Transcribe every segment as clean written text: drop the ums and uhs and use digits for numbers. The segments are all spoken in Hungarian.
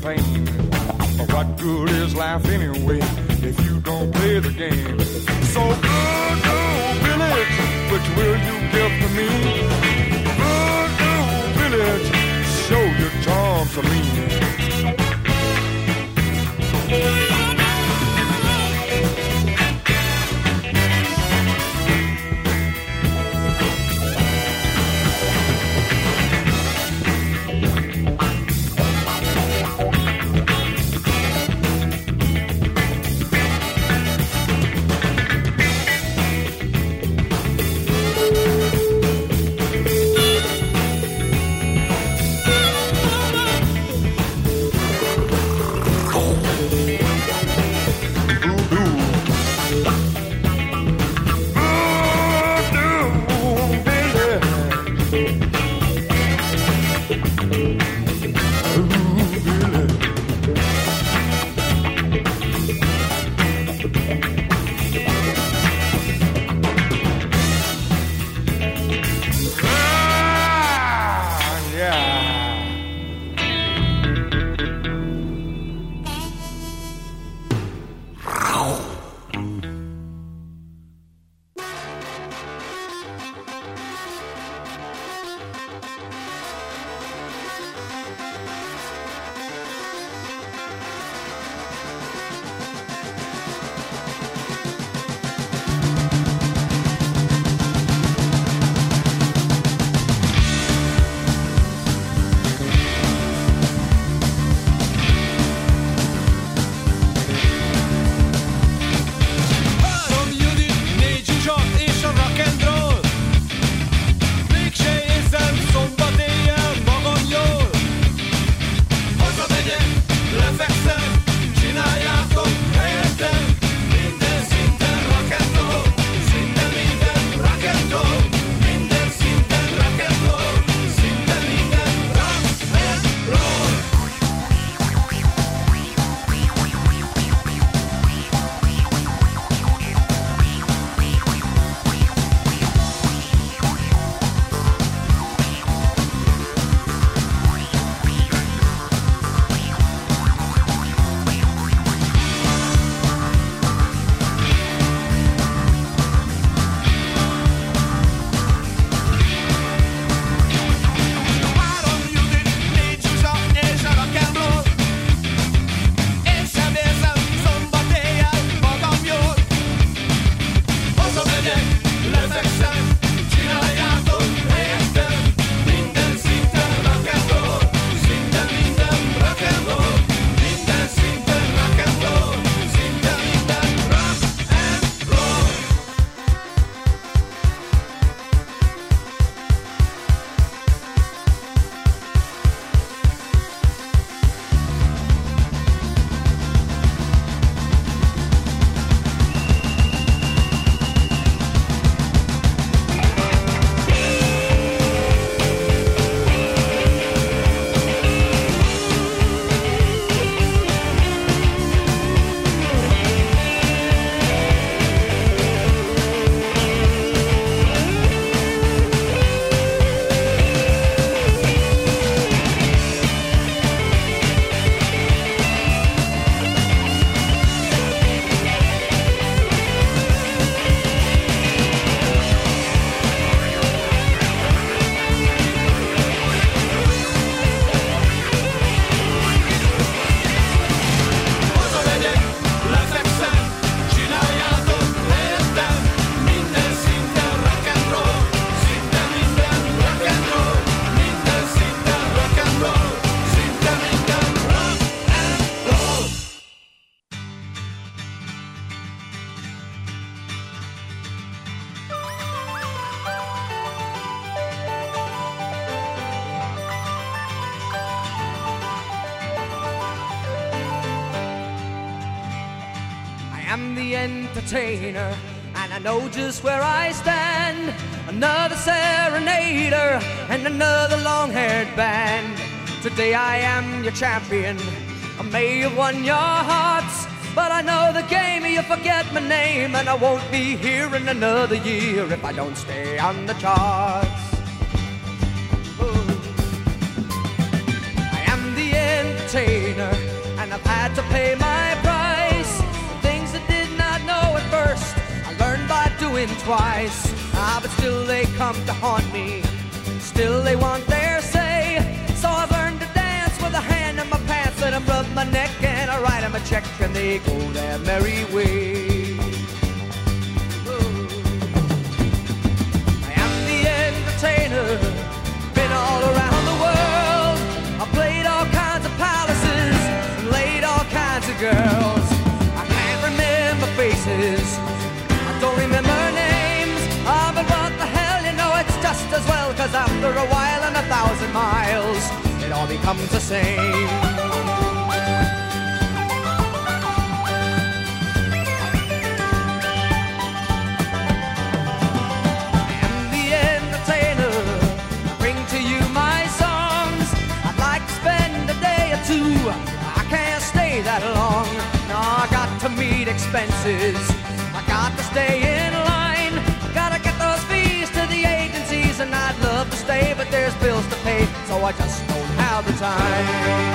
pain. What good is life anyway if you don't play the game? So good village, which will you give to me? Good village, show your charm to me. am the entertainer, and I know just where I stand. Another serenader and another long-haired band. Today I am your champion. I may have won your hearts, but I know the game. You forget my name, and I won't be here in another year if I don't stay on the charts. Ooh. I am the entertainer, entertainer, and I've had to pay my price. Things I did not know at first, I learned by doing twice. But still they come to haunt me, still they want their say. So I've learned to dance with a hand in my pants, let them rub my neck and I write them a check and they go their merry way. I am the entertainer, been all around the world. I played all kinds of palaces and laid all kinds of girls. I can't remember faces, I don't remember names. But what the hell, you know it's just as well, 'cause after a while and 1,000 miles, it all becomes the same. I am the entertainer, I bring to you my songs. I'd like to spend a day or two, I can't stay that long. No, I got to meet expenses, I got to stay in line. Gotta get those fees to the agencies, and I'd love to stay, but there's bills to pay, so I just don't have the time.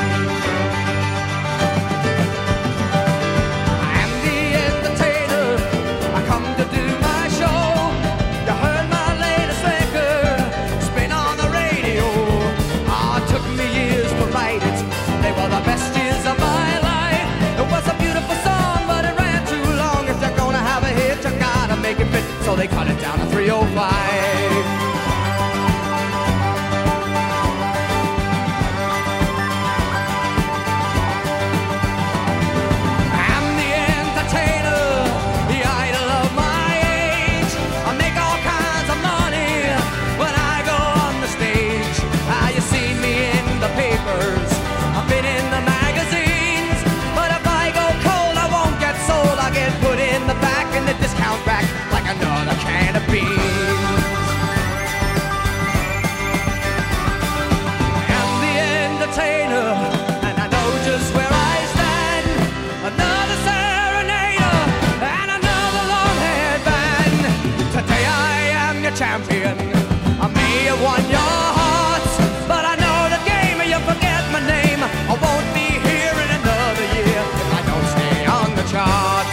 I am the entertainer, I come to do my show. You heard my latest record, it's been on the radio. It took me years to write it, they were the best years of my life. It was a beautiful song, but it ran too long. If you're gonna have a hit, you gotta make it fit, so they cut it down to 305. I'm the entertainer, the idol of my age. I make all kinds of money when I go on the stage. You see me in the papers, I've been in the magazines, but if I go cold I won't get sold. I get put in the back in the discount rack like another can of beans. I am the entertainer, and I know just where I stand. Another serenader and another long-haired band. Today I am your champion, I may have won your hearts, but I know the game and you forget my name. I won't be here in another year if I don't stay on the charts.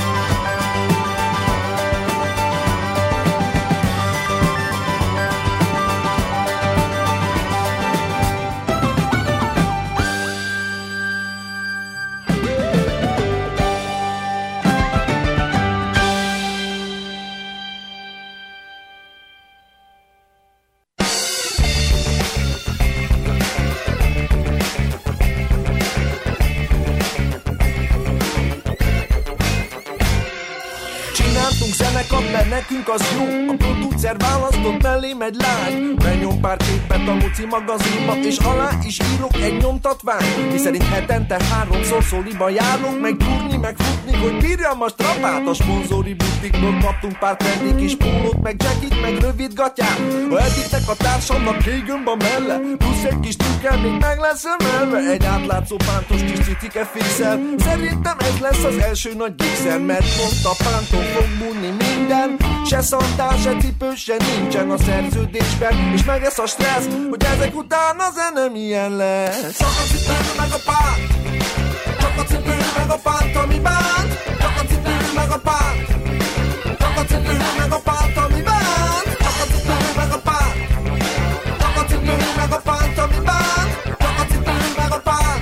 Zenekart, mert nekünk az jó. A producer választott mellém egy lány, benyom pár képet a Luci magazinba, és alá is írok egy nyomtatványt, miszerint hetente 3-szor szóliba járunk, meg gyúrni, meg futni, hogy bírjam a strapát. A sponzori butikból kaptunk pár trendi kis pólót, meg jackit, meg rövid gatyát. Ha edittek a társamnak régönbe melle, plusz egy kis trükkel még meg lesz emelve, egy átlátszó pántos kis citike fixel. Szerintem ez lesz az első nagy gigszer, mert pont a pánton fog múlni minden, se szantál, se cipő, se nincsen a szerződésben, és meg ez a stressz, hogy ezek után a zene milyen lesz. Csak a cipő meg a pánt, csak a cipő meg a pánt, ami bánt, csak a cipő meg a pánt, csak a cipő meg a pánt, ami bánt, csak a cipő meg a pánt, csak a cipő meg a pánt, ami bánt, csak a cipő meg a pánt.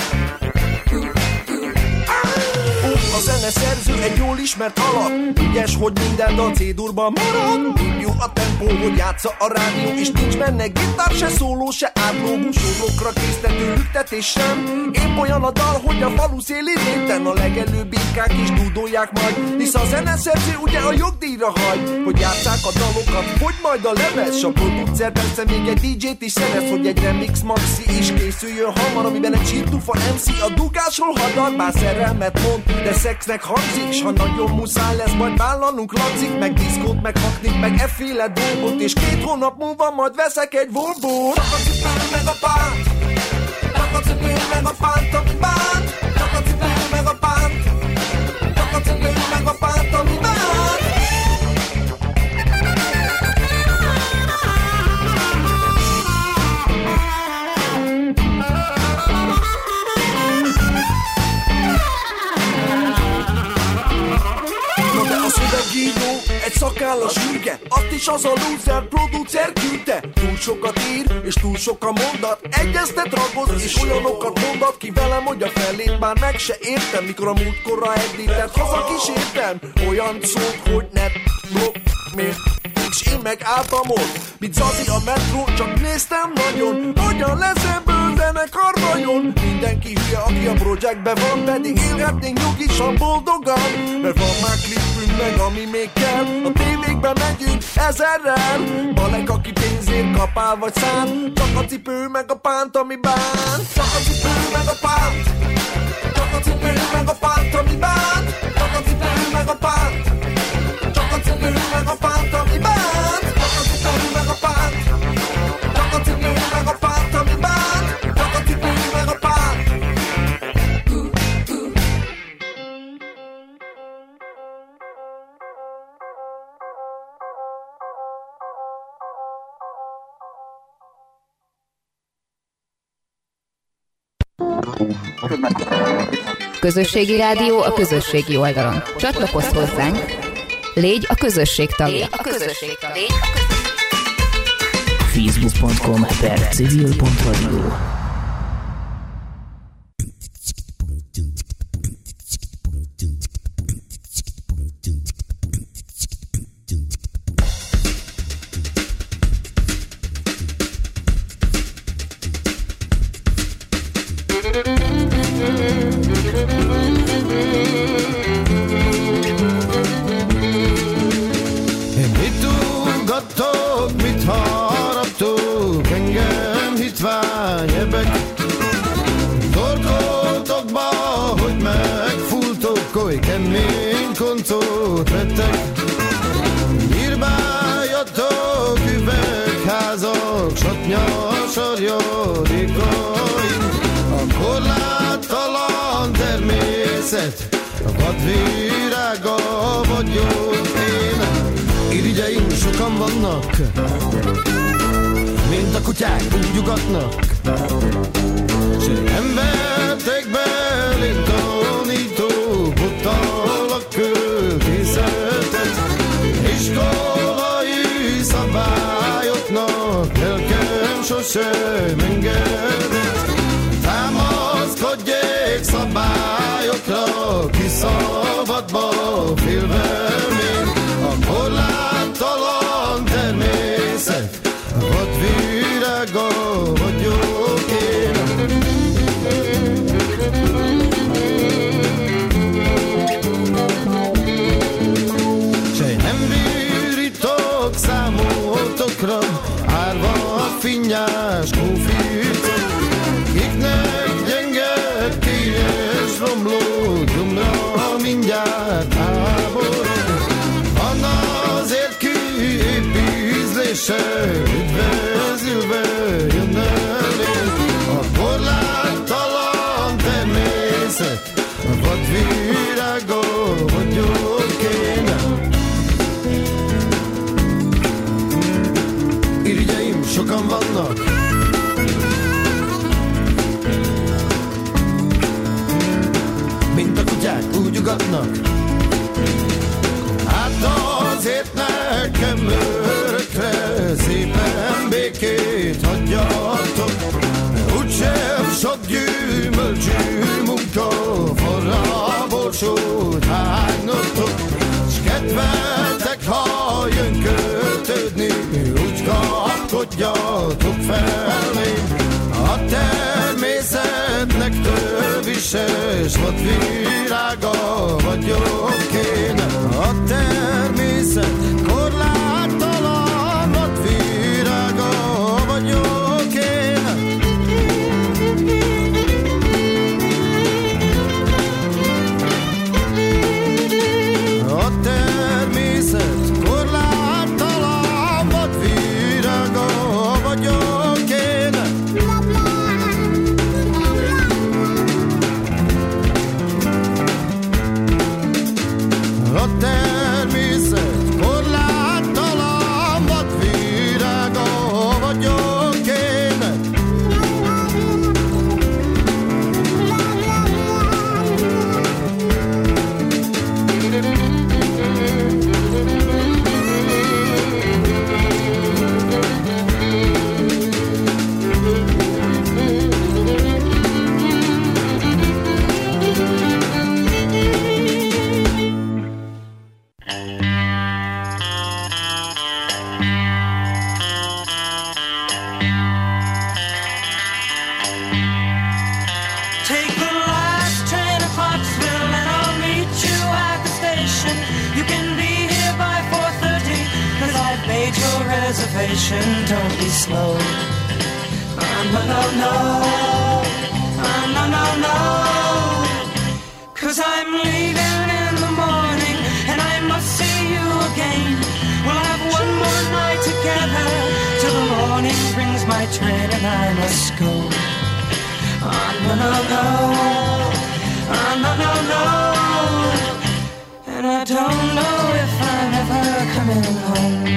A zeneszerző egy jól ismert alak, ügyes, hogy minden dal C-durban marad. Jó a tempó, hogy játsza a rádió, és nincs benne gitár, se szóló, se átlógó, sorokra késztető lüktetés sem. Épp olyan a dal, hogy a falu széli réten a legelőbb birkák is dúdolják majd, hisz a zeneszerző ugye a jogdíjra hagy, hogy játsszák a dalokat, hogy majd a lemez. A producer persze még egy DJ-t is szerez, hogy egy remix maxi is készüljön hamar, amiben egy sírtufa MC a dugásról hadar, bár szerelmet mond, de szexnek hangzik, s ha nagyon muszáj lesz, majd vállalnunk lakzik, meg diszkót, meg haknik, meg efféle dolgot, és 2 hónap múlva majd veszek egy Volvo-t. Csak a cipő meg a pánt, csak a cipő meg a pánt, ami bánt, csak a cipő meg a pánt, csak a cipő meg a pánt, ami bánt. áll a sürge, azt is az a loser producer küldte. Túl sokat ír, és túl sok a mondat, egyeztet, ragoz, és olyanokat mondat ki velem, hogy a felét már meg se értem. Mikor a múltkorra edített, haza kísértem olyan szót, hogy net, blokk, miért? És én meg álltam ott, mint Zazi a metró, csak néztem nagyon, hogyan lesz ebből zenekar vajon. Mindenki hülye, aki a projektbe van, pedig élhetnénk nyugisan, boldogan. Mert van már klipünk meg, ami még kell, a tévékbe megyünk ezerrel. Balek, aki pénzért kapál vagy szán, csak a cipő meg a pánt, ami bánt. Csak a cipő meg a pánt, csak a cipő meg a pánt, ami bánt. Csak a cipő meg a pánt, csak a cipő meg a pánt, ami bánt. Csak a cipő meg a pánt, csak a cipő meg a pánt, ami bánt. Csak a cipő meg a pánt. Közösségi rádió a közösségi oldalon. Csatlakozz hozzánk, légy a közösség tagja. Facebook.com/civil.radio. A vadvirága vagyok én. Irigyeim sokan vannak, mint a kutyák úgy ugatnak. S nem vertek belém tanító bottal a költészetet. Iskolai szabályoknak lelkem sosem engedett. Támaszkodjék szabályokra, ki szabadba félve még. A korláttalan természet vadvirága vagyok én. Sej nem virítok számotokra, árva finnyás kóficok. Kiknek gyenge, kényes, romló gyomra mindjárt háború. Van azért kiépízlése, üdvözülve jön elég. A korláttalan természet, a vadvirága vagyok én. Irigyeim sokan vannak, mint a kutyák úgy ugatnak. Hát azért nekem örökre szépen békét hagyjatok. Úgysem sok gyümölcsű munka, forra borsót hánynotok. S kedveltek, ha jön kötődni, úgy kapkodjatok felém. A természetnek tövises vadvirága vagyok én. A természet korláttalan vadvirága vagyok én. A természet korláttalan vadvirága vagyok én. A természet korláttalan Take the last train to Clarksville and I'll meet you at the station. You can be here by 4:30, 'cause I've made your reservation. Don't be slow. No, no, no. No, no, no. 'Cause I'm leaving in the morning and I must see you again. We'll have one more night together till the morning brings my train and I must go. No, no, no. No, no, no. And I don't know if I'm ever coming home.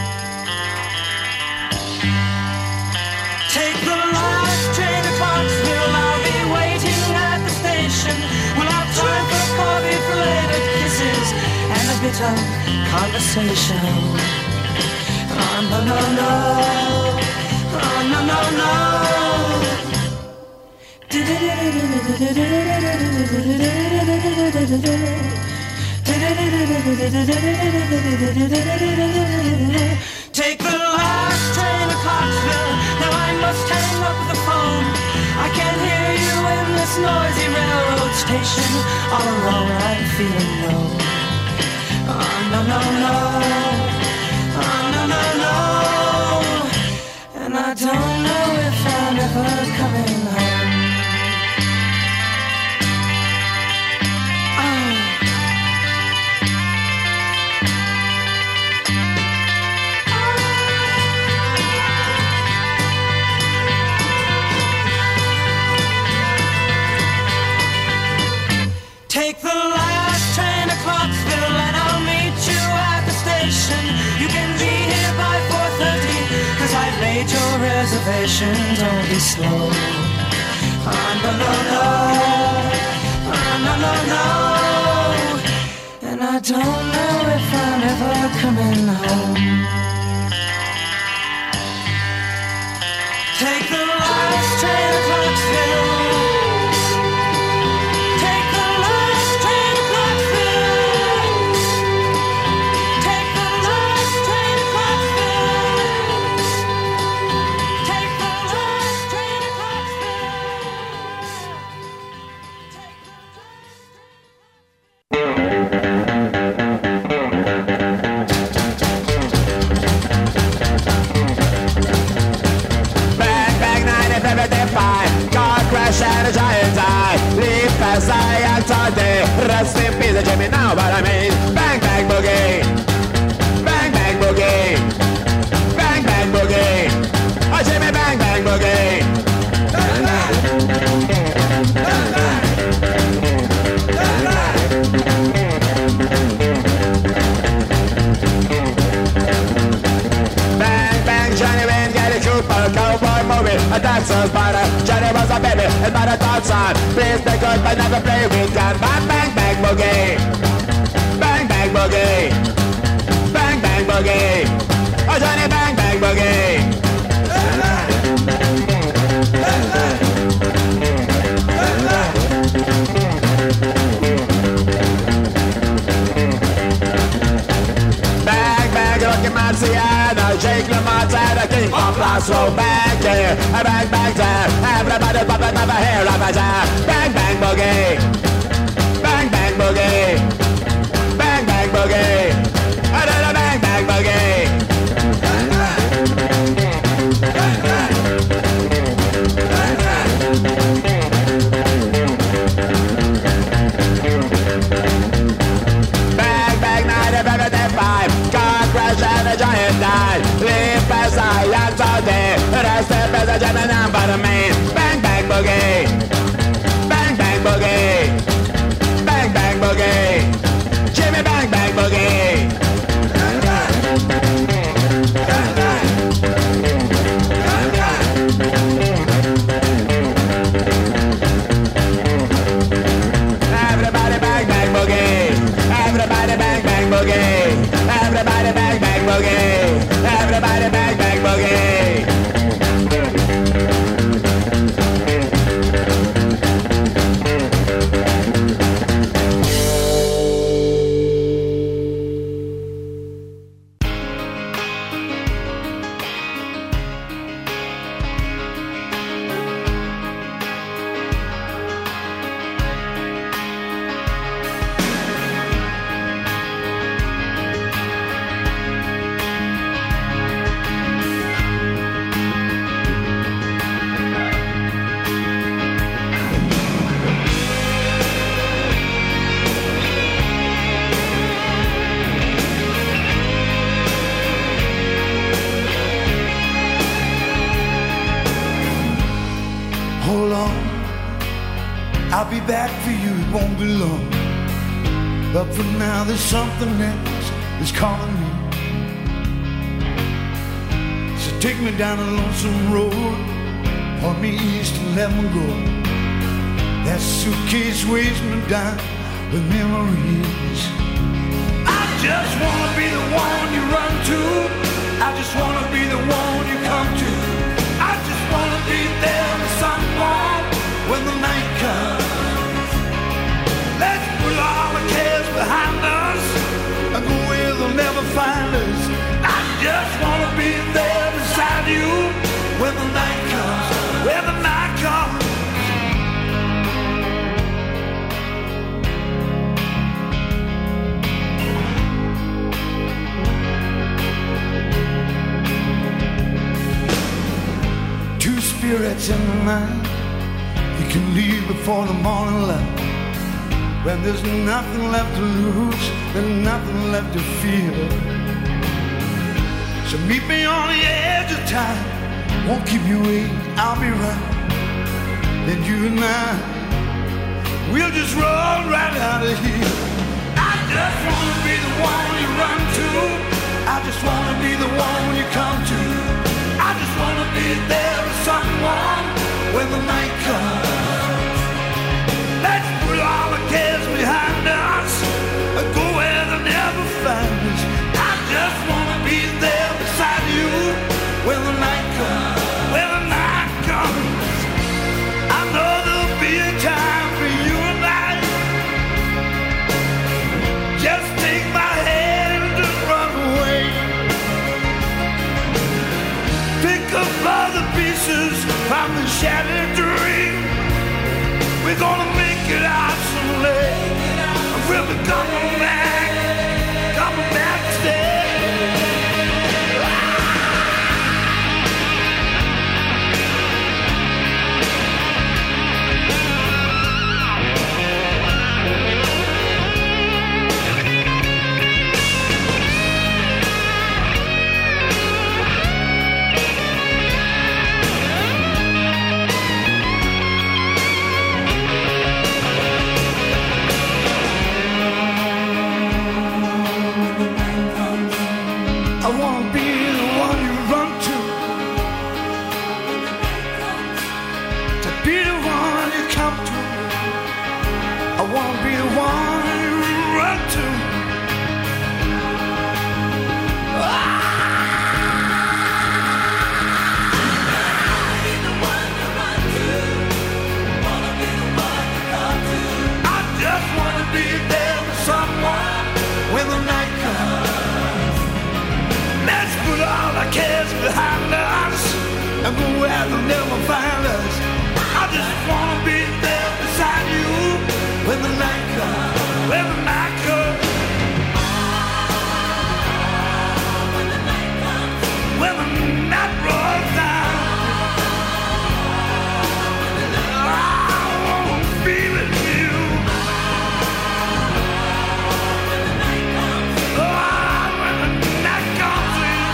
Take the last train to Clarksville. I'll be waiting at the station. We'll have time for coffee, belated kisses, and a bit of conversation. No, no, no. No, no, no. Take the last train to Clarksville. Now I must hang up the phone. I can't hear you in this noisy railroad station. All alone I'm feeling low. No, no, no. No, no, no. And I don't know if I'm ever coming home. Take the last train to Clarksville and I'll meet you at the station. You can be here by 4:30, 'cause I've made your reservation. Don't be slow. No, no, no. No, no, no. And I don't know if I'm ever coming home. Take the last train to Clarksville. And a giant eye, leave past I and Sunday. Rest in peace, Jimmy, now what I mean. Bang, bang, boogie. Bang, bang, boogie. Bang, bang, boogie. Oh, Jimmy, bang, bang, boogie. Bang, bang. Bang, bang. Bang, bang. Bang, bang, Johnny Wayne, get a trooper, cowboy movie. A dancer's butter, Johnny was a baby, and by the thoughts on. Please be good, but never play with gun. Bang, bang, bang, boogie. Bang, bang, boogie. Bang, bang, boogie. Oh, Johnny, bang, bang, boogie. Bang, bang. Bang, bang. Bang, bang. Bang, bang, Rocky Marciano, Jake LaMotta, the king of Laszlo. Bang there, bang, bang there. Everybody popping up a hair of a jam. Bang, bang, boogie. Bang, bang, boogie. Bang, bang, boogie. I did a bang, bang, boogie. Bang, bang. Bang, bang. Bang, bang. Bang, bang, 95. Car crash and a giant died. Leave past I and Sunday. Rest in peace, a Gemini, but a man. Bang, bang, boogie. be back for you, it won't be long. But for now there's something else that's calling me. So take me down a lonesome road, point me east and let me go. That suitcase weighs me down with memories. I just wanna be the one you run to. I just wanna be the one you come to. I just wanna be there with someone when the night comes. Let's put all the cares behind us and go where they'll never find us. I just wanna be there beside you when the night comes, when the night comes. Two spirits in the night, you can leave before the morning light. When there's nothing left to lose, there's nothing left to fear. So meet me on the edge of time, won't keep you waiting, I'll be right. Then you and I, we'll just roll right out of here. I just wanna be the one you run to. I just wanna be the one you come to. I just wanna be there with someone when the night comes. Let's put all the cares behind us and go where they'll never find us. I just wanna be there beside you when the night comes, when the night comes. I know there'll be a time for you and I. Just take my hand and just run away. Pick up all the pieces from the shattered dream. We're gonna make it out someday. We'll be coming back to stay. I wanna be the one you run to be the one you come to. I wanna be the one you run to. I just wanna be there with someone when the night comes. Let's put all our cares behind us and go where they'll never find us. I just wanna be there beside you when the night comes, when the night comes. When the night rolls down, I wanna be with you. Oh, when the night comes in.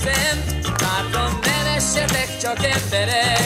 Látom, ne lessetek csak emberek.